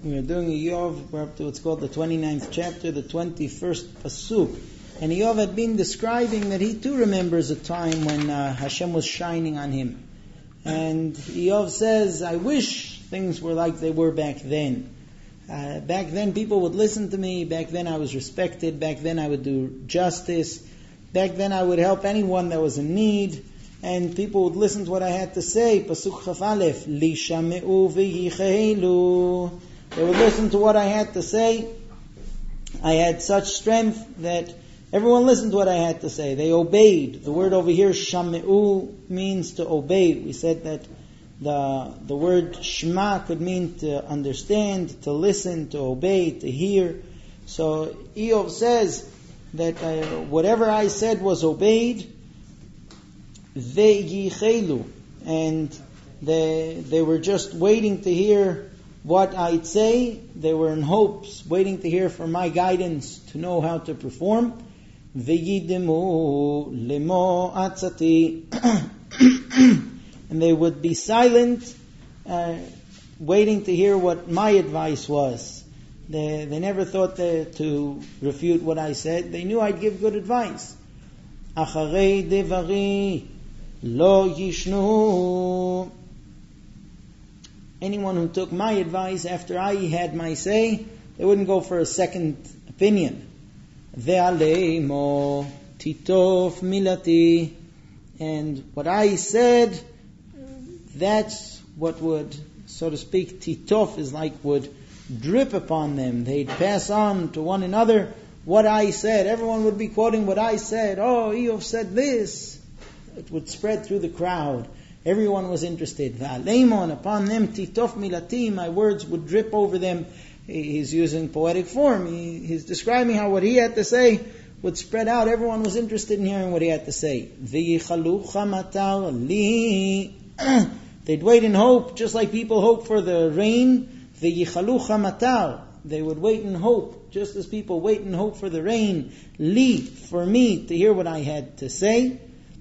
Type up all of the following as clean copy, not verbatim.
We are doing Iyov. We're up to what's called the 29th chapter, the 21st pasuk. And Iyov had been describing that he too remembers a time when Hashem was shining on him. And Iyov says, I wish things were like they were back then. Back then people would listen to me. Back then I was respected. Back then I would do justice. Back then I would help anyone that was in need. And people would listen to what I had to say. Pasuk Chaf Aleph, Li shame'u v'yicheilu. They would listen to what I had to say. I had such strength that everyone listened to what I had to say. They obeyed. The word over here, shame'u, means to obey. We said that the word shema could mean to understand, to listen, to obey, to hear. So Iyov says that whatever I said was obeyed. Ve'yicheilu, and they were just waiting to hear what I'd say. They were in hopes, waiting to hear for my guidance to know how to perform. Ve'yidemu lemo atzati, and they would be silent, waiting to hear what my advice was. They never thought to refute what I said. They knew I'd give good advice. Acharei devari lo yishnu. Anyone who took my advice after I had my say, they wouldn't go for a second opinion. Ve'aleimo titof milati. And what I said, that's what would, so to speak, titof is like would drip upon them. They'd pass on to one another what I said. Everyone would be quoting what I said. Oh, Iyov said this. It would spread through the crowd. Everyone was interested. Va'aleimon, upon them, titof milati, my words would drip over them. He's using poetic form. He's describing how what he had to say would spread out. Everyone was interested in hearing what he had to say. V'yichalucha matar li. They'd wait in hope, just like people hope for the rain. V'yichalucha matar. They would wait in hope, just as people wait in hope for the rain. Li, for me, to hear what I had to say.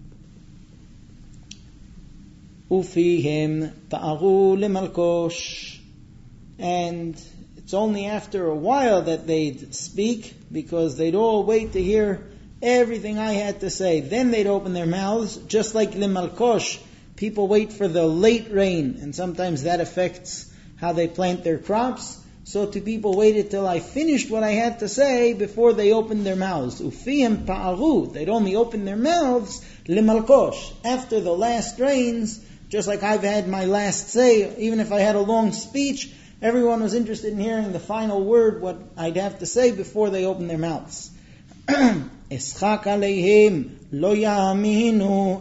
Ufihem ta'aru lemalkosh. And it's only after a while that they'd speak, because they'd all wait to hear everything I had to say. Then they'd open their mouths, just like lemalkosh. People wait for the late rain, and sometimes that affects how they plant their crops. So two people waited till I finished what I had to say before they opened their mouths. Ufihem ta'aru. They'd only open their mouths lemalkosh, after the last rains. Just like I've had my last say, even if I had a long speech, everyone was interested in hearing the final word, what I'd have to say before they opened their mouths. Eschak aleihim lo ya'aminu.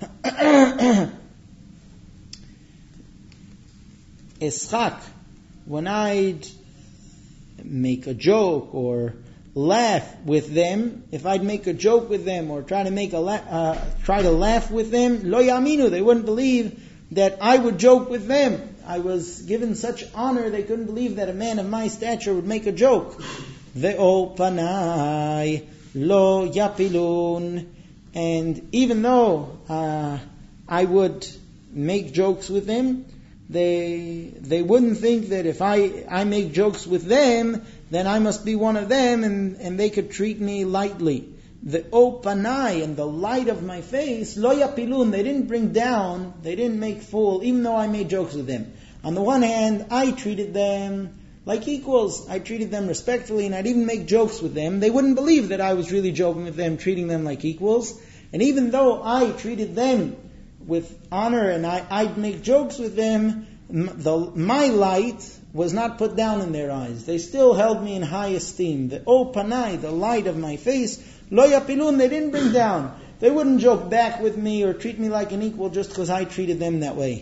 Eschak, when I'd make a joke or laugh with them, if I'd make a joke with them or try to laugh with them, lo yaminu, they wouldn't believe that I would joke with them. I was given such honor, they couldn't believe that a man of my stature would make a joke. Ve'o panai lo yapilun. And even though I would make jokes with them, they wouldn't think that if I make jokes with them, then I must be one of them, and they could treat me lightly. The opanai, and the light of my face, lo yapilun, they didn't bring down, they didn't make fool, even though I made jokes with them. On the one hand, I treated them like equals. I treated them respectfully, and I'd even make jokes with them. They wouldn't believe that I was really joking with them, treating them like equals. And even though I treated them with honor, and I'd make jokes with them, my light was not put down in their eyes. They still held me in high esteem. The opanai, the light of my face, lo yapilun, they didn't bring down. They wouldn't joke back with me or treat me like an equal just because I treated them that way.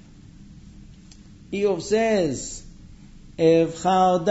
Iyov says, Evchar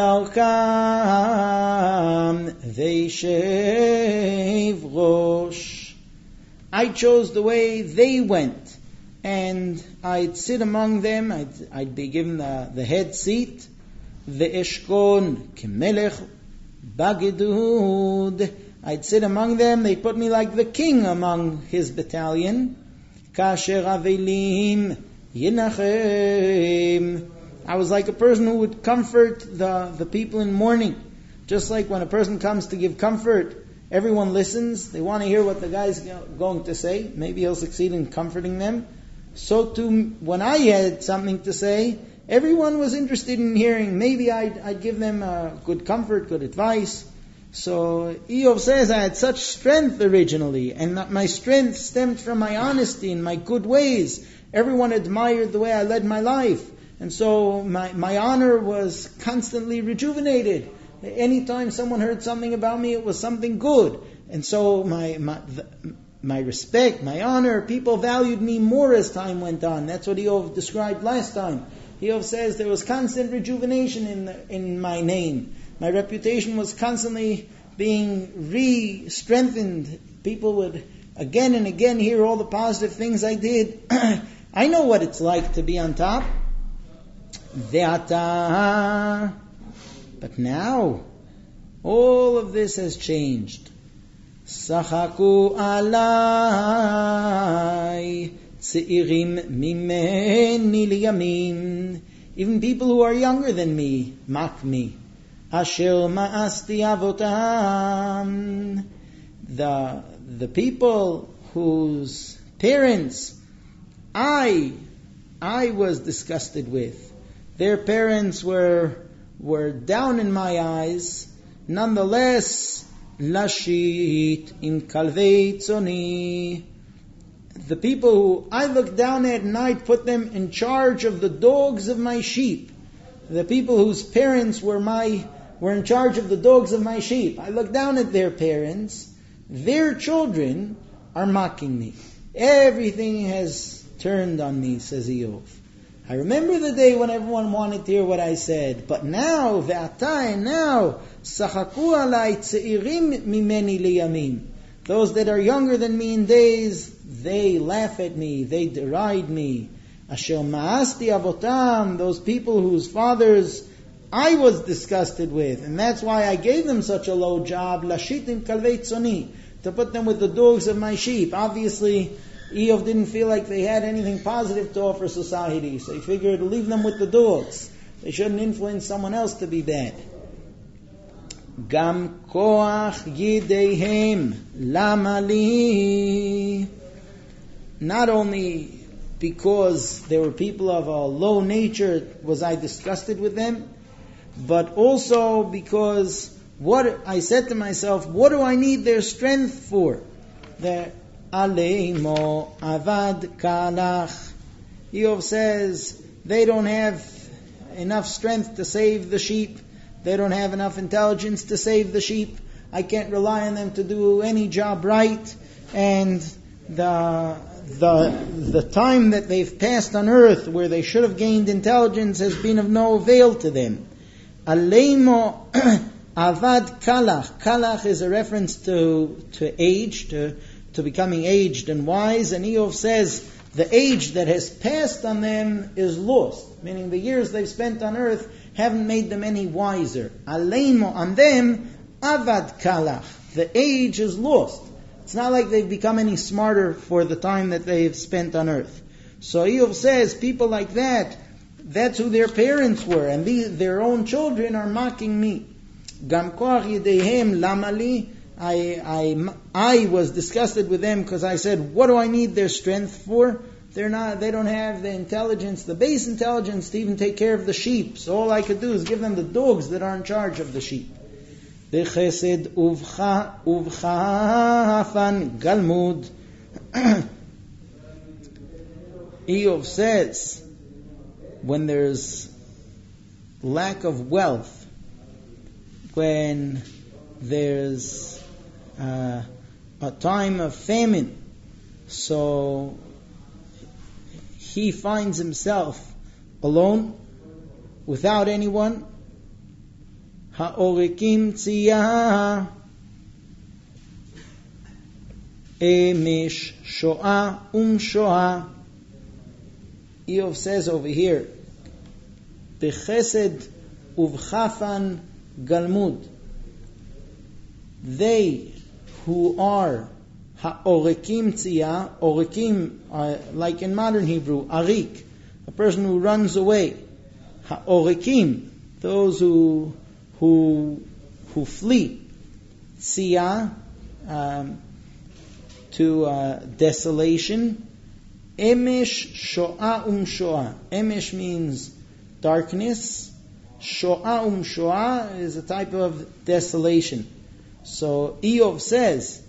darkam veishev rosh. I chose the way they went, and I'd sit among them. I'd be given the head seat. Ve'eshkon kemelech bagedud. I'd sit among them. They put me like the king among his battalion. Kasher avelim yinachem. I was like a person who would comfort the people in mourning. Just like when a person comes to give comfort, everyone listens. They want to hear what the guy's going to say. Maybe he'll succeed in comforting them. So too, when I had something to say, everyone was interested in hearing. Maybe I'd give them good comfort, good advice. So Eov says, I had such strength originally, and that my strength stemmed from my honesty and my good ways. Everyone admired the way I led my life. And so my honor was constantly rejuvenated. Anytime someone heard something about me, it was something good. And so my respect, my honor, people valued me more as time went on. That's what Eov described last time. Eov says there was constant rejuvenation in my name. My reputation was constantly being re-strengthened. People would again and again hear all the positive things I did. I know what it's like to be on top. But now, all of this has changed. Sachaku alai tzeirim mimeni liyamim. Even people who are younger than me mock me. Asher ma'asti avotam. The people whose parents I was disgusted with. Their parents were down in my eyes. Nonetheless, lashit in kalvei tzoni. The people who I looked down at and I'd put them in charge of the dogs of my sheep. The people whose parents were in charge of the dogs of my sheep. I looked down at their parents. Their children are mocking me. Everything has turned on me, says Eov. I remember the day when everyone wanted to hear what I said, but now, sachaku alai tzeirim mimeni liyamim. Those that are younger than me in days, they laugh at me, they deride me. Asher ma'asti avotam, those people whose fathers I was disgusted with, and that's why I gave them such a low job, lashitim kalvei tzoni, to put them with the dogs of my sheep. Obviously, Eov didn't feel like they had anything positive to offer society, so he figured to leave them with the dogs. They shouldn't influence someone else to be bad. Gam koach yideihem lama li. Not only because they were people of a low nature was I disgusted with them, but also because what I said to myself, what do I need their strength for? Aleimo avad kalach. Eov says they don't have enough strength to save the sheep. They don't have enough intelligence to save the sheep. I can't rely on them to do any job right. And the time that they've passed on earth where they should have gained intelligence has been of no avail to them. Aleimo avad kalach. Kalach is a reference to age, to becoming aged and wise, and Eov says the age that has passed on them is lost, meaning the years they've spent on earth haven't made them any wiser. Aleimo, on them, avad kalach, the age is lost. It's not like they've become any smarter for the time that they've spent on earth. So Eov says people like that, that's who their parents were, and their own children are mocking me. Gam koach yideihem lamali. I was disgusted with them because I said, what do I need their strength for? They don't have the intelligence, the base intelligence to even take care of the sheep. So all I could do is give them the dogs that are in charge of the sheep. Bechesed uvchafan galmud. Eov says, when there's lack of wealth, when there's a time of famine, so he finds himself alone, without anyone. Ha'orikim tziyah emish shoah shoah. Eov says over here, bechesed uvchafan galmud. They who are ha'orikim tziyah, orikim, like in modern Hebrew, arik, a person who runs away. Ha'orikim, those who flee. Tzia, to desolation. Emesh sho'a sho'a. Emesh means darkness. Sho'a sho'a is a type of desolation. So Eov says,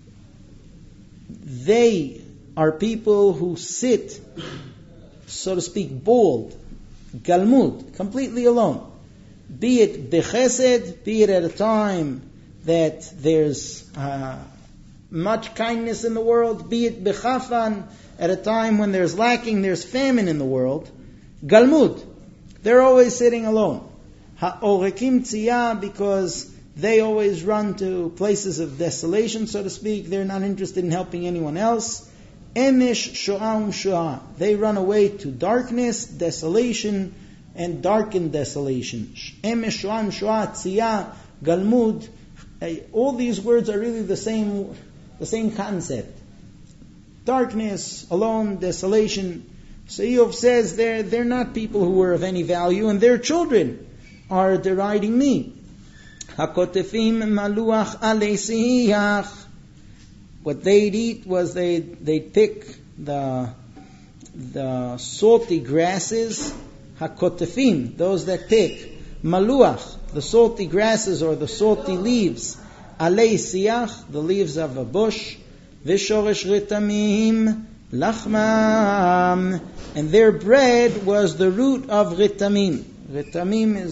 they are people who sit, so to speak, bald, galmud, completely alone. Be it bechesed, be it at a time that there's much kindness in the world, be it bechafan, at a time when there's lacking, there's famine in the world. Galmud, they're always sitting alone. Ha'orekim tziyah, because they always run to places of desolation, so to speak. They're not interested in helping anyone else. Emesh sho'am sho'ah. They run away to darkness, desolation, and darkened desolation. Emesh sho'am sho'ah, tziyah, galmud. All these words are really the same concept. Darkness, alone, desolation. So Eov says they're not people who were of any value, and their children are deriding me. Hakotefim maluach alei siyach. What they'd eat was they'd pick the salty grasses. Hakotefim, those that pick. Maluach, the salty grasses or the salty leaves. Alei siyach, the leaves of a bush. Vishoresh ritamim lachmam, and their bread was the root of ritamim. Ritamim is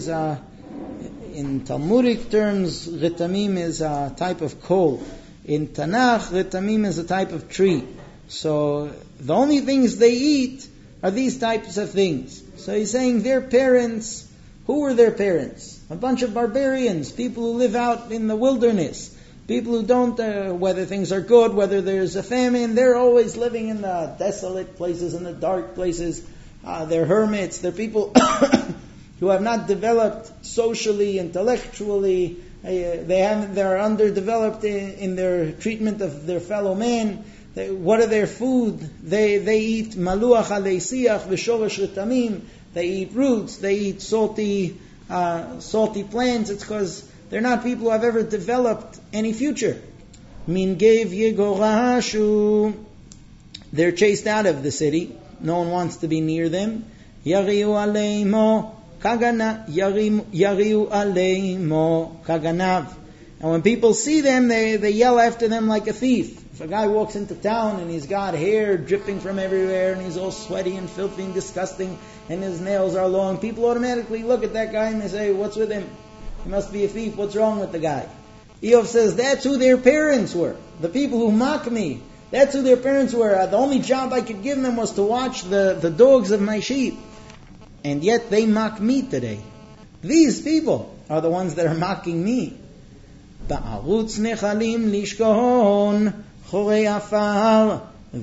in Talmudic terms, ritamim is a type of coal. In Tanakh, ritamim is a type of tree. So the only things they eat are these types of things. So he's saying their parents, who were their parents? A bunch of barbarians, people who live out in the wilderness. People who don't, whether things are good, whether there's a famine, they're always living in the desolate places, in the dark places. They're hermits. They're people who have not developed socially, intellectually. They're underdeveloped in their treatment of their fellow man. What are their food? They eat maluach alei siyach v'shoresh ritamim. They eat roots. They eat salty plants. It's because they're not people who have ever developed any future. Min gave yegorashu. They're chased out of the city. No one wants to be near them. Yariu aleimo kaganav. Yariu aleimo kaganav. And when people see them, they yell after them like a thief. If a guy walks into town and he's got hair dripping from everywhere and he's all sweaty and filthy and disgusting and his nails are long, people automatically look at that guy and they say, what's with him? He must be a thief. What's wrong with the guy? Eov says that's who their parents were. The people who mock me. That's who their parents were. The only job I could give them was to watch the dogs of my sheep. And yet they mock me today. These people are the ones that are mocking me. Ba'arutz nechalim lishkahon chorei afar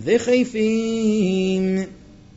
v'chefim.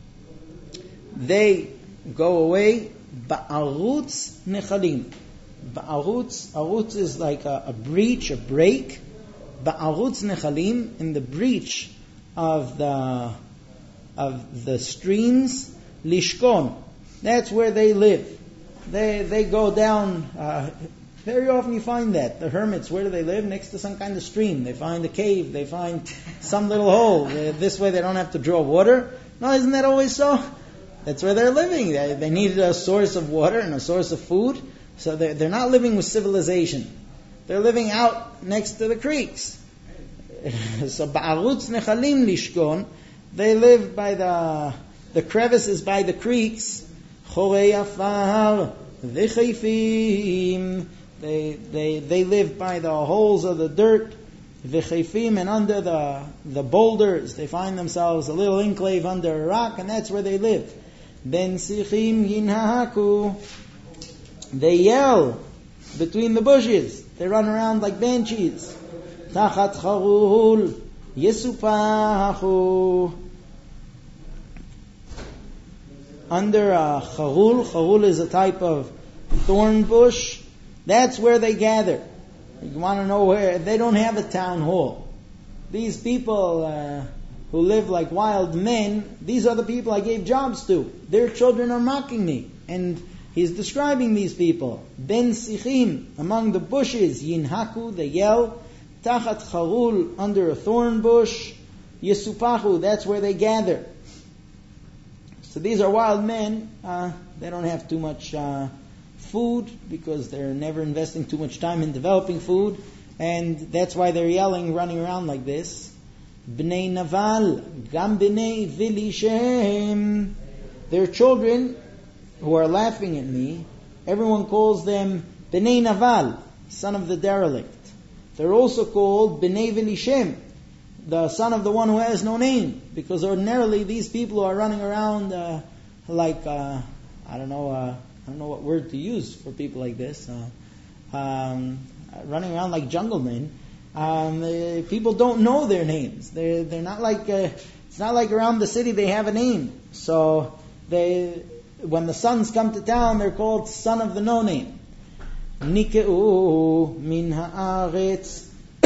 They go away. Ba'arutz nechalim. Arutz is like a breach, a break. Ba'arutz nechalim, in the breach of the streams, lishkon. That's where they live. They go down. Very often you find that the hermits, where do they live? Next to some kind of stream. They find a cave. They find some little hole. This way they don't have to draw water. No, isn't that always so? That's where they're living. They need a source of water and a source of food. So they're not living with civilization. They're living out next to the creeks. So ba'arutz nechalim lishkon, they live by the crevices by the creeks. Chorei afar v'chefim, they live by the holes of the dirt. V'chefim, and under the boulders, they find themselves a little enclave under a rock, and that's where they live. Ben sichim yinhaku. They yell between the bushes. They run around like banshees. Tachat charul yesupachu. Under a charul. Charul is a type of thorn bush. That's where they gather. You want to know where? They don't have a town hall. These people who live like wild men, these are the people I gave jobs to. Their children are mocking me. And He's describing these people. Ben sichim, among the bushes, yinhaku, they yell. Tachat charul, under a thorn bush. Yesupachu, that's where they gather. So these are wild men. They don't have too much food because they're never investing too much time in developing food. And that's why they're yelling, running around like this. Bnei Naval, Gam Bnei Vili Shem. Their children who are laughing at me, everyone calls them Bnei Naval, son of the derelict. They're also called Bnei Vili Shem, the son of the one who has no name. Because ordinarily these people who are running around like, I don't know what word to use for people like this, running around like jungle men. People don't know their names. They're not like it's not like around the city they have a name. So when the sons come to town, they're called son of the no name. Nikeu min haaretz.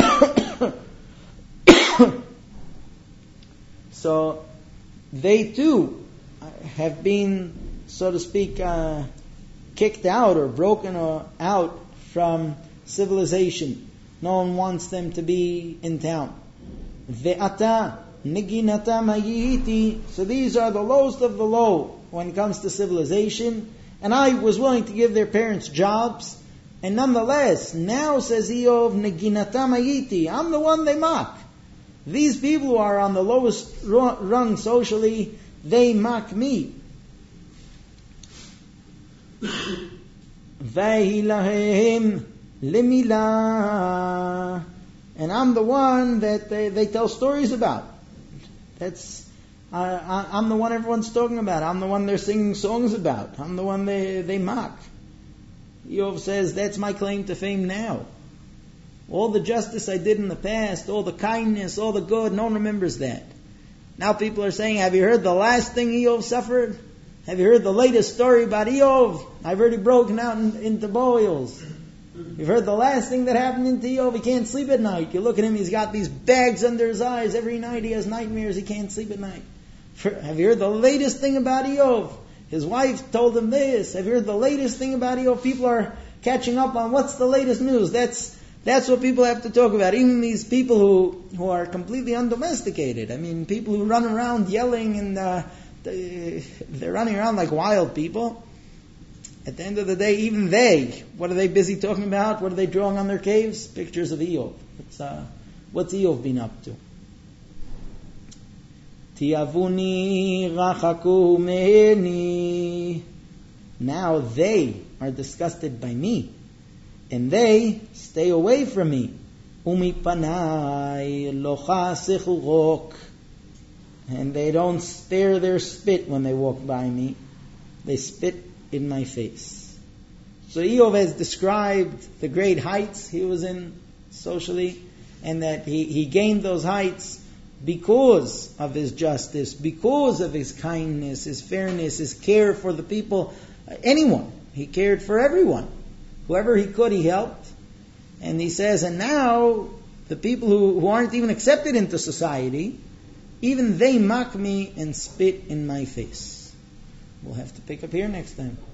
So they too have been, so to speak, kicked out or broken out from civilization. No one wants them to be in town. Ve'ata niginata mayiti. So these are the lowest of the low when it comes to civilization. And I was willing to give their parents jobs. And nonetheless, now says Eov, niginata mayiti. I'm the one they mock. These people who are on the lowest rung socially, they mock me. Vahilahem limila, and I'm the one that they tell stories about. I'm the one everyone's talking about. I'm the one they're singing songs about. I'm the one they mock. Eov says, that's my claim to fame now. All the justice I did in the past, all the kindness, all the good, no one remembers that. Now people are saying, have you heard the last thing Eov suffered? Have you heard the latest story about Eov? I've already broken out into boils. You've heard the last thing that happened into Eov. He can't sleep at night. You look at him, he's got these bags under his eyes. Every night he has nightmares. He can't sleep at night. Have you heard the latest thing about Eov? His wife told him this. Have you heard the latest thing about Eov? People are catching up on what's the latest news. That's what people have to talk about. Even these people who are completely undomesticated. I mean, people who run around yelling and they're running around like wild people. At the end of the day, even they, what are they busy talking about? What are they drawing on their caves? Pictures of Eov. What's Eov been up to? Tiavuni rachaku meheni. Now they are disgusted by me, and they stay away from me. Umi panai locha sichurok. And they don't spare their spit when they walk by me. They spit in my face. So Eov has described the great heights he was in socially, and that he gained those heights because of his justice, because of his kindness, his fairness, his care for the people, anyone. He cared for everyone. Whoever he could, he helped. And he says, and now the people who aren't even accepted into society, even they mock me and spit in my face. We'll have to pick up here next time.